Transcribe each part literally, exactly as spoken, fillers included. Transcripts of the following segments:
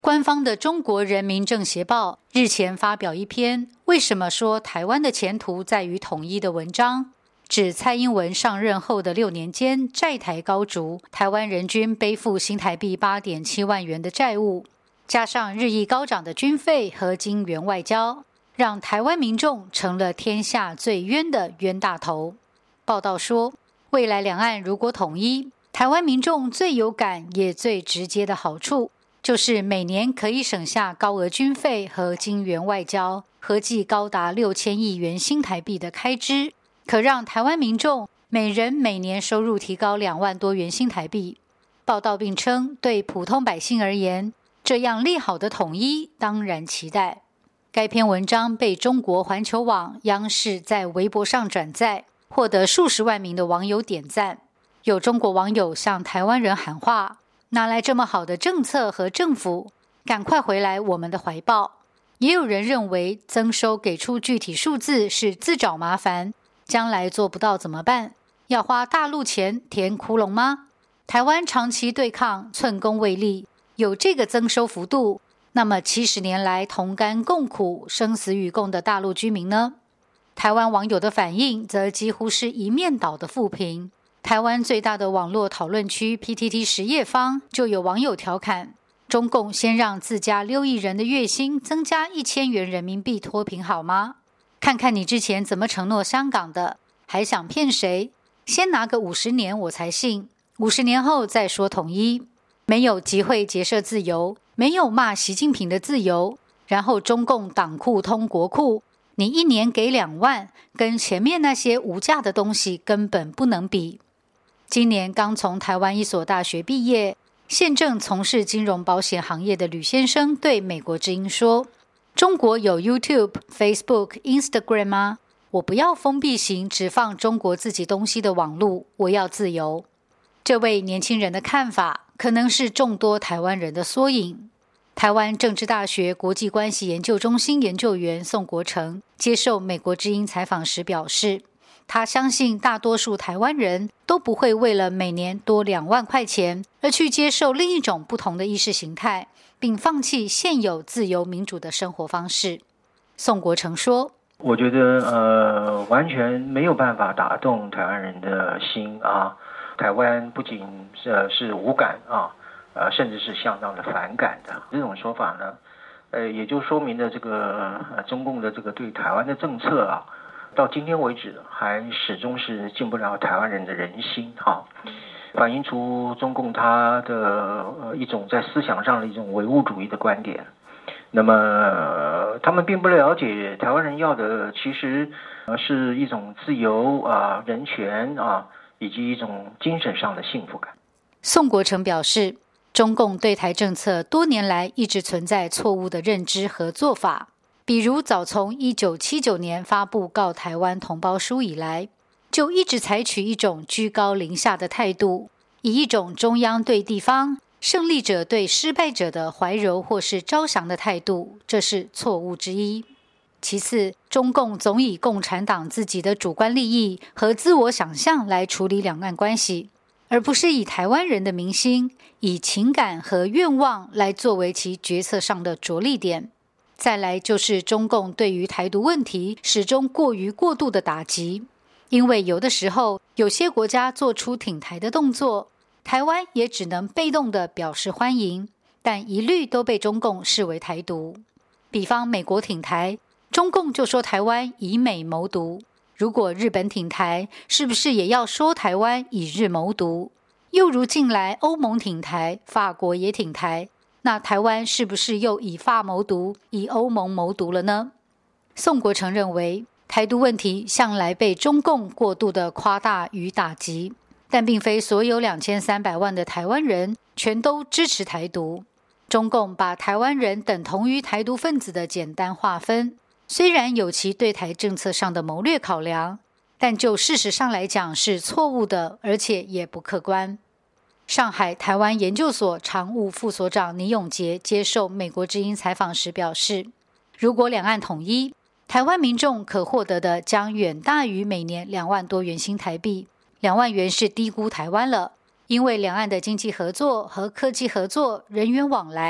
官方的中国人民政协报日前发表一篇为什么说台湾的前途在于统一的文章，指蔡英文上任后的六年间债台高筑，台湾人均背负新台币 八点七万元的债务，加上日益高涨的军费和金援外交，让台湾民众成了天下最冤的冤大头。报道说，未来两岸如果统一，台湾民众最有感也最直接的好处就是每年可以省下高额军费和金援外交，合计高达六千亿元新台币的开支，可让台湾民众每人每年收入提高两万多元新台币。报道并称，对普通百姓而言，这样利好的统一当然期待。该篇文章被中国环球网、央视在微博上转载，获得数十万名的网友点赞。有中国网友向台湾人喊话，哪来这么好的政策和政府，赶快回来我们的怀抱。也有人认为增收给出具体数字是自找麻烦，将来做不到怎么办？要花大陆钱填窟窿吗？台湾长期对抗，寸功未立，有这个增收幅度，那么七十年来同甘共苦、生死与共的大陆居民呢？台湾网友的反应则几乎是一面倒的负评。台湾最大的网络讨论区 P T T 实业方就有网友调侃，中共先让自家六亿人的月薪增加一千元人民币脱贫好吗？看看你之前怎么承诺香港的，还想骗谁？先拿个五十年我才信，五十年后再说统一。没有集会结社自由，没有骂习近平的自由，然后中共党库通国库，你一年给两万，跟前面那些无价的东西根本不能比。今年刚从台湾一所大学毕业，现正从事金融保险行业的吕先生对美国之音说，中国有 YouTube、Facebook、Instagram 吗？我不要封闭型只放中国自己东西的网路，我要自由。这位年轻人的看法可能是众多台湾人的缩影。台湾政治大学国际关系研究中心研究员宋国成接受美国之音采访时表示，他相信大多数台湾人都不会为了每年多两万块钱而去接受另一种不同的意识形态，并放弃现有自由民主的生活方式。宋国成说， 我觉得呃，完全没有办法打动台湾人的心啊。台湾不仅是是无感啊，呃，甚至是相当的反感的。这种说法呢，呃，也就说明了这个呃中共的这个对台湾的政策啊，到今天为止还始终是进不了台湾人的人心哈、啊，反映出中共它的呃一种在思想上的一种唯物主义的观点。那么、呃、他们并不了解台湾人要的其实呃是一种自由啊、人权啊，以及一种精神上的幸福感。 宋国成表示，中共对台政策多年来一直存在错误的认知和做法，比如早从一九七九年发布告台湾同胞书以来，就一直采取一种居高临下的态度，以一种中央对地方、胜利者对失败者的怀柔或是招降的态度，这是错误之一。其次，中共总以共产党自己的主观利益和自我想象来处理两岸关系，而不是以台湾人的民心、以情感和愿望来作为其决策上的着力点。再来就是中共对于台独问题始终过于过度的打击，因为有的时候有些国家做出挺台的动作，台湾也只能被动地表示欢迎，但一律都被中共视为台独。比方美国挺台，中共就说台湾以美谋独，如果日本挺台，是不是也要说台湾以日谋独？又如近来欧盟挺台，法国也挺台，那台湾是不是又以法谋独，以欧盟谋独了呢？宋国成认为，台独问题向来被中共过度的夸大与打击，但并非所有两千三百万的台湾人全都支持台独。中共把台湾人等同于台独分子的简单划分，虽然有其对台政策上的谋略考量，但就事实上来讲是错误的，而且也不客观。上海台湾研究所常务副所长倪永杰接受美国之音采访时表示，如果两岸统一，台湾民众可获得的将远大于每年两万多元新台币。两万元是低估台湾了，因为两岸的经济合作和科技合作、人员往来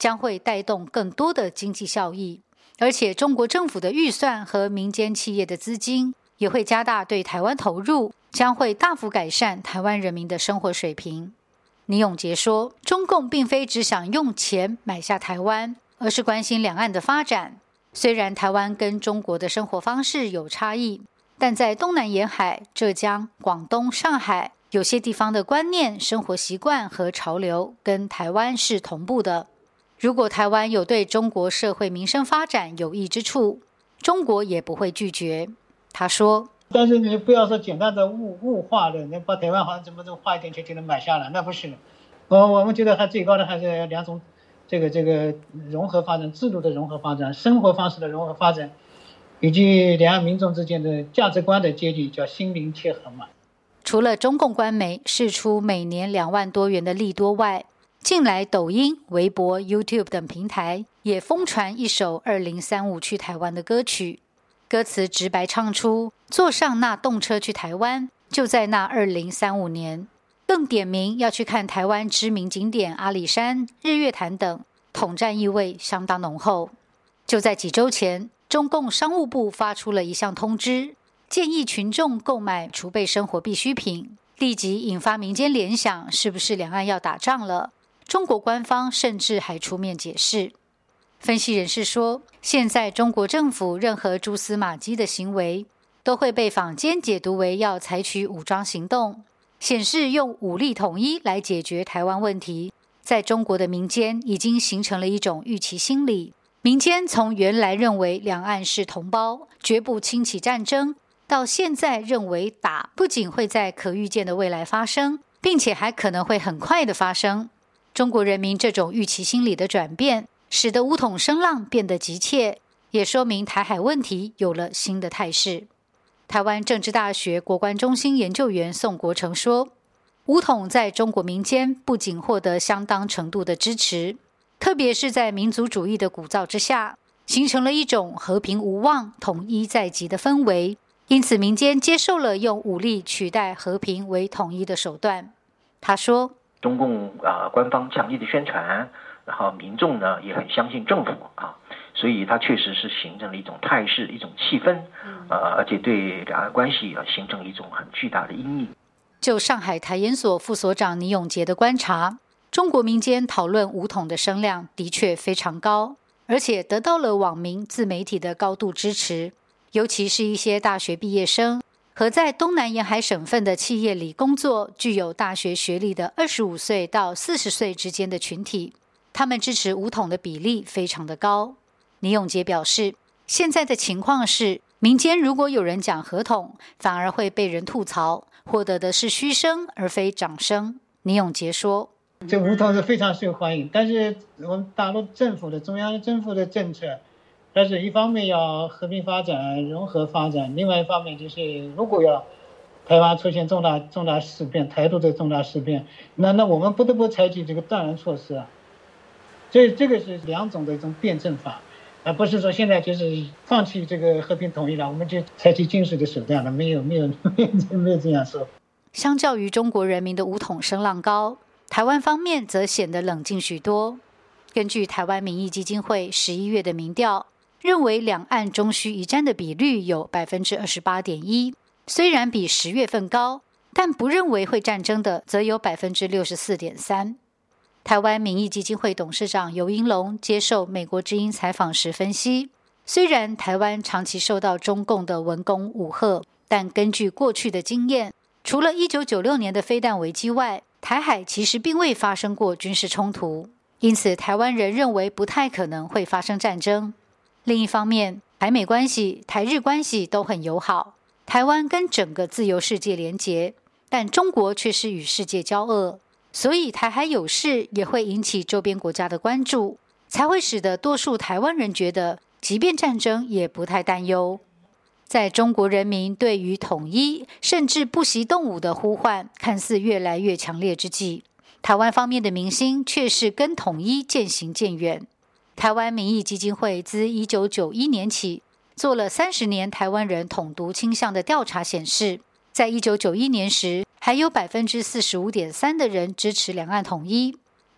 将会带动更多的经济效益，而且中国政府的预算和民间企业的资金也会加大对台湾投入，将会大幅改善台湾人民的生活水平。倪永杰说，中共并非只想用钱买下台湾，而是关心两岸的发展。虽然台湾跟中国的生活方式有差异，但在东南沿海、浙江、广东、上海，有些地方的观念、生活习惯和潮流跟台湾是同步的。如果台湾有对中国社会民生发展有益之处，中国也不会拒绝。他说， 但是你不要说简单的物物化的，你把台湾好像怎么怎么花一点钱就能买下来，那不是。呃，我们觉得它最高的还是两种，这个这个融合发展、制度的融合发展、生活方式的融合发展，以及两岸民众之间的价值观的接近，叫心灵切合嘛。 除了中共官媒释出每年两万多元的利多外，近来抖音、微博、YouTube 等平台也疯传一首二零三五去台湾的歌曲，歌词直白唱出坐上那动车去台湾，就在那二零三五年，更点名要去看台湾知名景点阿里山、日月潭等，统战意味相当浓厚。就在几周前，中共商务部发出了一项通知，建议群众购买储备生活必需品，立即引发民间联想，是不是两岸要打仗了？中国官方甚至还出面解释。分析人士说，现在中国政府任何蛛丝马迹的行为，都会被坊间解读为要采取武装行动，显示用武力统一来解决台湾问题，在中国的民间已经形成了一种预期心理。民间从原来认为两岸是同胞，绝不轻启战争，到现在认为打不仅会在可预见的未来发生，并且还可能会很快的发生。中国人民这种预期心理的转变，使得武统声浪变得急切，也说明台海问题有了新的态势。台湾政治大学国关中心研究员宋国成说，武统在中国民间不仅获得相当程度的支持，特别是在民族主义的鼓噪之下，形成了一种和平无望、统一在即的氛围，因此民间接受了用武力取代和平为统一的手段。他说， 中共啊、呃、官方强力的宣传，然后民众呢也很相信政府啊，所以它确实是形成了一种态势、一种气氛，呃，而且对两岸关系啊形成了一种很巨大的阴影。 就上海台研所副所长倪永杰的观察，中国民间讨论武统的声量的确非常高，而且得到了网民、自媒体的高度支持，尤其是一些大学毕业生和在东南沿海省份的企业里工作、具有大学学历的二十五岁到四十岁之间的群体，他们支持武统的比例非常的高。倪永杰表示，现在的情况是，民间如果有人讲合统，反而会被人吐槽，获得的是嘘声而非掌声。倪永杰说， 这武统是非常受欢迎，但是我们大陆政府的中央政府的政策，但是一方面要和平发展、融合发展，另外一方面就是如果要台湾出现重大重大事变、台独的重大事变，那那我们不得不采取这个断然措施啊。所以这个是两种的一种辩证法，而不是说现在就是放弃这个和平统一了，我们就采取军事的手段了，没有没有没有没有这样说。 相较于中国人民的武统声浪高，台湾方面则显得冷静许多。根据台湾民意基金会十一月的民调，认为两岸终须一战的比率有 百分之二十八点一， 虽然比十月份高，但不认为会战争的则有 百分之六十四点三。台湾民意基金会董事长游盈隆接受美国之音采访时分析，虽然台湾长期受到中共的文攻武吓，但根据过去的经验，除了一九九六年的飞弹危机外，台海其实并未发生过军事冲突，因此台湾人认为不太可能会发生战争。另一方面，台美关系、台日关系都很友好，台湾跟整个自由世界连结，但中国却是与世界交恶，所以台海有事也会引起周边国家的关注，才会使得多数台湾人觉得即便战争也不太担忧。在中国人民对于统一甚至不惜动武的呼唤看似越来越强烈之际，台湾方面的民心却是跟统一渐行渐远。台湾民意基金会自一九九一年起做了三十年台湾人统独倾向的调查显示，在一九九一年时还有 百分之四十五点三 的人支持两岸统一，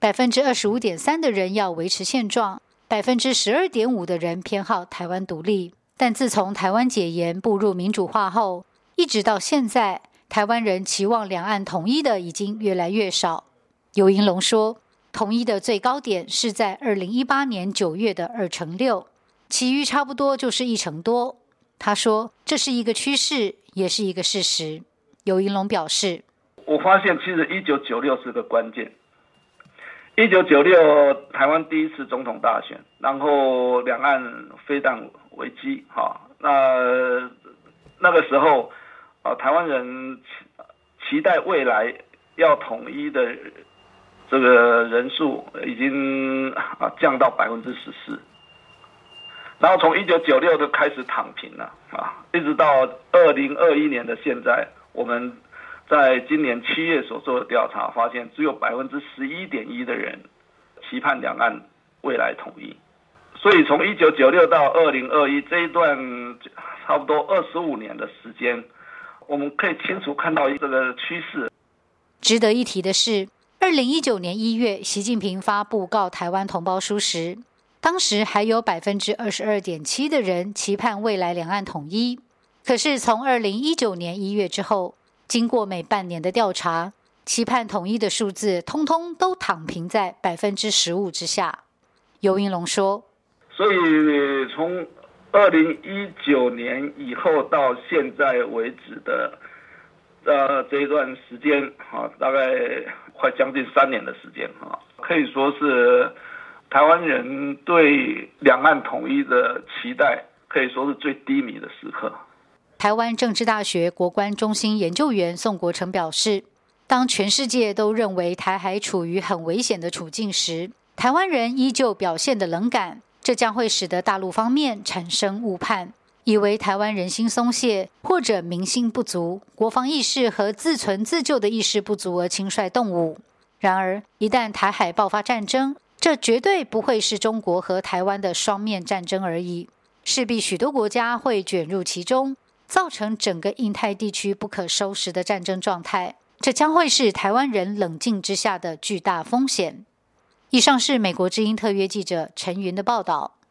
百分之二十五点三的人要维持现状，百分之十二点五的人偏好台湾独立。但自从台湾解严步入民主化后，一直到现在，台湾人期望两岸统一的已经越来越少。游盈隆说，统一的最高点是在二零一八年九月的二成六，其余差不多就是一成多。他说，这是一个趋势，也是一个事实。游盈隆表示， 我发现其实一九九六是个关键。一九九六台湾第一次总统大选，然后两岸飞弹危机，哈，那那个时候啊，台湾人期待未来要统一的这个人数已经啊降到百分之十四，然后从一九九六就开始躺平了啊，一直到二零二一年的现在，我们在今年七月所做的调查发现，只有百分之十一点一的人期盼两岸未来统一。所以从一九九六到二零二一这一段差不多二十五年的时间，我们可以清楚看到这个趋势。 值得一提的是，二零一九年一月，习近平发布告台湾同胞书时，当时还有百分之二十二点七的人期盼未来两岸统一。可是从二零一九年一月之后，经过每半年的调查，期盼统一的数字通通都躺平在百分之十五之下。游盈隆说， 所以从二零一九年以后到现在为止的呃这一段时间啊，大概快将近三年的时间啊，可以说是台湾人对两岸统一的期待可以说是最低迷的时刻。 台湾政治大学国关中心研究员宋国成表示，当全世界都认为台海处于很危险的处境时，台湾人依旧表现得冷感，这将会使得大陆方面产生误判，以为台湾人心松懈或者民心不足，国防意识和自存自救的意识不足而轻率动武。然而，一旦台海爆发战争，这绝对不会是中国和台湾的双面战争而已，势必许多国家会卷入其中，造成整个印太地区不可收拾的战争状态，这将会是台湾人冷静之下的巨大风险。以上是美国之音特约记者陈云的报道。